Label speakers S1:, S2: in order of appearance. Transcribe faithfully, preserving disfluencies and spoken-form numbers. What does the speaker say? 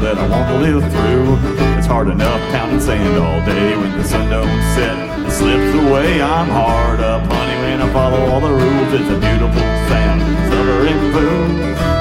S1: that I want to live through. It's hard enough pounding sand all day when the sun don't set. It slips away, I'm hard up, honey, when I follow all the rules. It's a beautiful sound, suffering fool.